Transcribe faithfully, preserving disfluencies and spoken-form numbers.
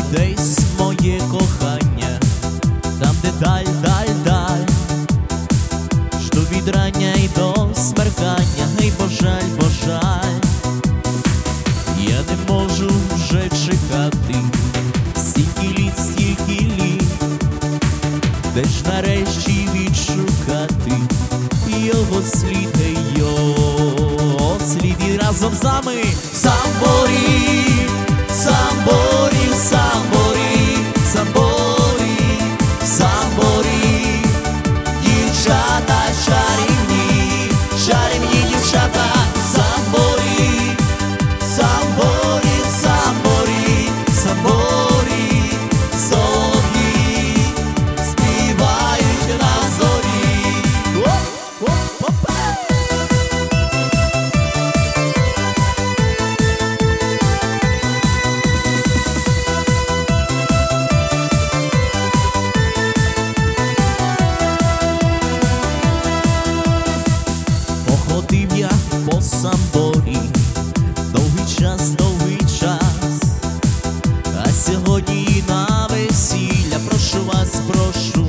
десь моє кохання, там, де даль, даль, даль, жду від рання й до смеркання, гей, божаль, божаль, я не можу вже чекати, стільки літ, стільки літ, де ж нарешті відшукати його слід, гей, його слід, і разом з нами самборі, самборі, самборі, самборі, самборі, дівчата чарівні, чарівні дівчата, самборі, самборі, самборі, самборі, солов'ї співають на зорі. Оп-оп-опе! Походив я по самборі довгий час, довгий час, а сьогодні на весілля прошу вас, прошу